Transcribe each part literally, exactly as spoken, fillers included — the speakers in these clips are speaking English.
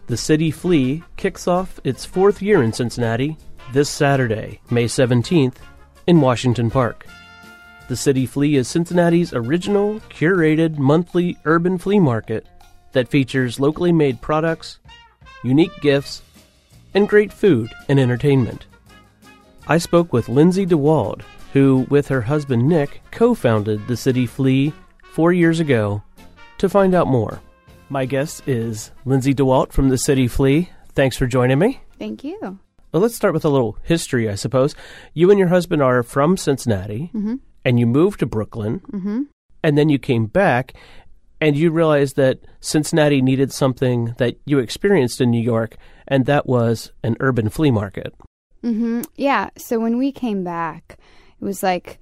The City Flea kicks off its fourth year in Cincinnati this Saturday, May seventeenth, in Washington Park. The City Flea is Cincinnati's original, curated monthly urban flea market that features locally made products, unique gifts, and great food and entertainment. I spoke with Lindsay DeWald, who, with her husband Nick, co-founded the City Flea four years ago, to find out more. My guest is Lindsay DeWalt from the City Flea. Thanks for joining me. Thank you. Well, let's start with a little history, I suppose. You and your husband are from Cincinnati, Mm-hmm. and you moved to Brooklyn, Mm-hmm. and then you came back, and you realized that Cincinnati needed something that you experienced in New York, and that was an urban flea market. Mm-hmm. Yeah. So when we came back, it was like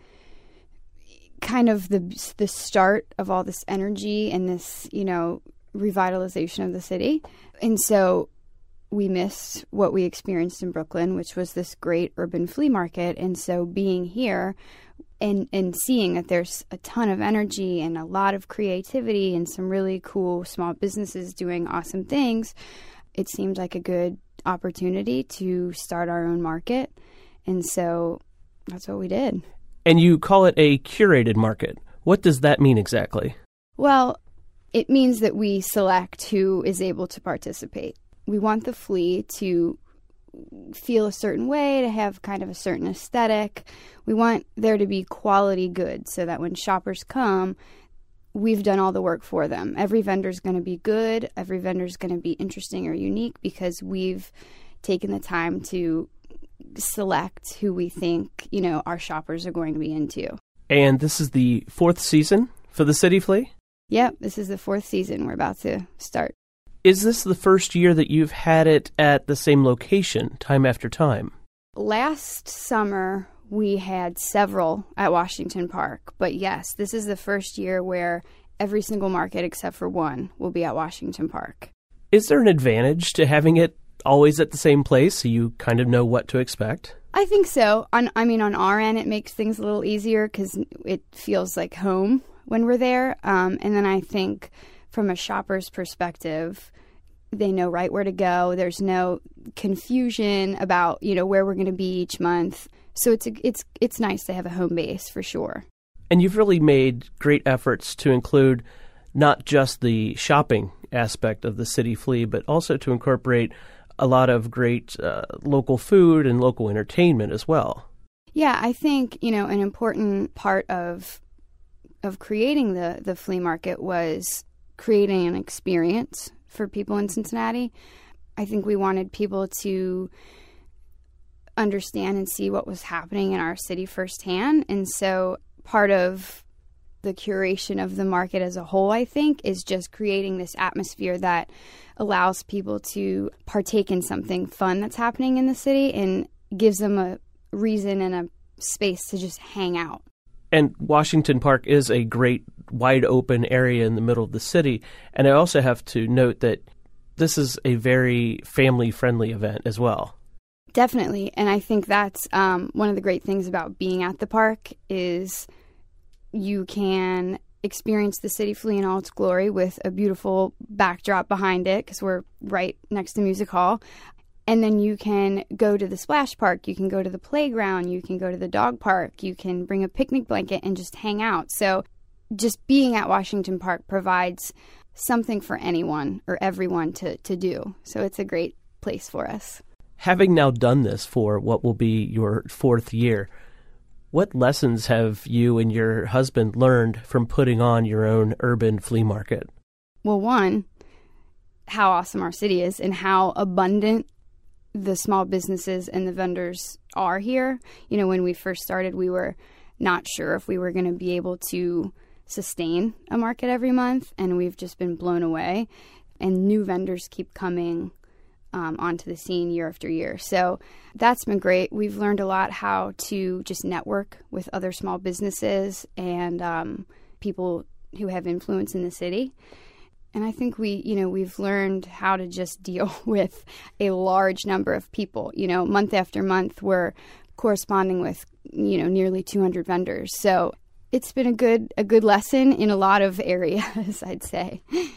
kind of the the start of all this energy and this, you know, revitalization of the city. And so we missed what we experienced in Brooklyn, which was this great urban flea market. And so being here and, and seeing that there's a ton of energy and a lot of creativity and some really cool small businesses doing awesome things, it seemed like a good opportunity to start our own market. And so that's what we did. And you call it a curated market. What does that mean exactly? Well, it means that we select who is able to participate. We want the flea to feel a certain way, to have kind of a certain aesthetic. We want there to be quality goods so that when shoppers come, we've done all the work for them. Every vendor's going to be good. Every vendor's going to be interesting or unique because we've taken the time to select who we think, you know, our shoppers are going to be into. And this is the fourth season for the City Flea? Yep, this is the fourth season we're about to start. Is this the first year that you've had it at the same location, time after time? Last summer, we had several at Washington Park. But yes, this is the first year where every single market except for one will be at Washington Park. Is there an advantage to having it always at the same place so you kind of know what to expect? I think so. On, I mean, on our end, it makes things a little easier because it feels like home when we're there. Um, and then I think from a shopper's perspective, they know right where to go. There's no confusion about, you know, where we're going to be each month. So it's a, it's it's nice to have a home base for sure. And you've really made great efforts to include not just the shopping aspect of the City Flea, but also to incorporate a lot of great uh, local food and local entertainment as well. Yeah, I think, you know, an important part of of creating the, the flea market was creating an experience for people in Cincinnati. I think we wanted people to understand and see what was happening in our city firsthand. And so part of the curation of the market as a whole, I think, is just creating this atmosphere that allows people to partake in something fun that's happening in the city and gives them a reason and a space to just hang out. And Washington Park is a great wide open area in the middle of the city. And I also have to note that this is a very family-friendly event as well. Definitely. And I think that's um, one of the great things about being at the park is you can experience the City Flea in all its glory with a beautiful backdrop behind it because we're right next to Music Hall. And then you can go to the splash park, you can go to the playground, you can go to the dog park, you can bring a picnic blanket and just hang out. So just being at Washington Park provides something for anyone or everyone to, to do. So it's a great place for us. Having now done this for what will be your fourth year, what lessons have you and your husband learned from putting on your own urban flea market? Well, one, how awesome our city is and how abundant the small businesses and the vendors are here. You know, when we first started, we were not sure if we were going to be able to sustain a market every month, and we've just been blown away. And new vendors keep coming um, onto the scene year after year. So that's been great. We've learned a lot how to just network with other small businesses and um, people who have influence in the city. And I think we, you know, we've learned how to just deal with a large number of people. You know, month after month, we're corresponding with, you know, nearly two hundred vendors. So it's been a good a good lesson in a lot of areas, I'd say.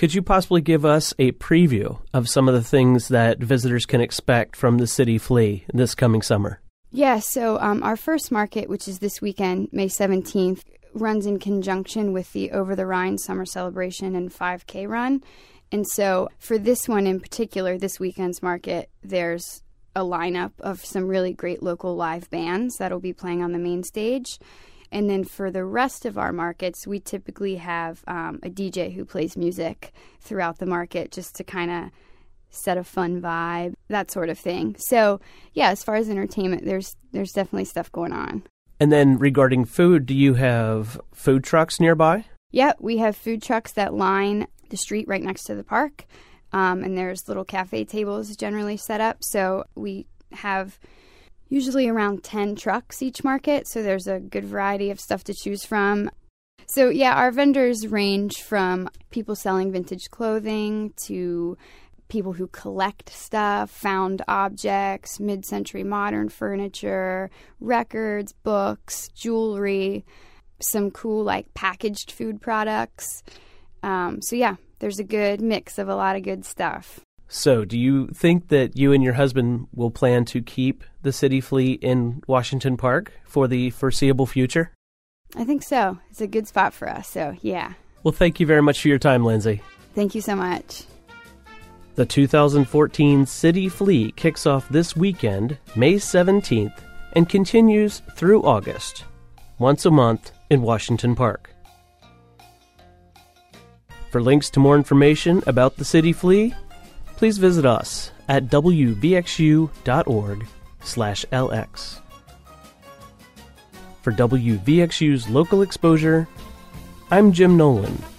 Could you possibly give us a preview of some of the things that visitors can expect from the City Flea this coming summer? Yeah, so um, our first market, which is this weekend, May seventeenth, runs in conjunction with the Over the Rhine Summer Celebration and five K run. And so for this one in particular, this weekend's market, there's a lineup of some really great local live bands that'll be playing on the main stage. And then for the rest of our markets, we typically have um, a D J who plays music throughout the market just to kind of set a fun vibe, that sort of thing. So, yeah, as far as entertainment, there's there's definitely stuff going on. And then regarding food, do you have food trucks nearby? Yeah, we have food trucks that line the street right next to the park. Um, and there's little cafe tables generally set up. So we have usually around ten trucks each market, so there's a good variety of stuff to choose from. So yeah, our vendors range from people selling vintage clothing to people who collect stuff, found objects, mid-century modern furniture, records, books, jewelry, some cool like packaged food products. Um, so yeah, there's a good mix of a lot of good stuff. So, do you think that you and your husband will plan to keep the City Flea in Washington Park for the foreseeable future? I think so. It's a good spot for us, so yeah. Well, thank you very much for your time, Lindsay. Thank you so much. The two thousand fourteen City Flea kicks off this weekend, May seventeenth, and continues through August, once a month in Washington Park. For links to more information about the City Flea, please visit us at w v x u dot org slash l x. For W V X U's Local Exposure, I'm Jim Nolan.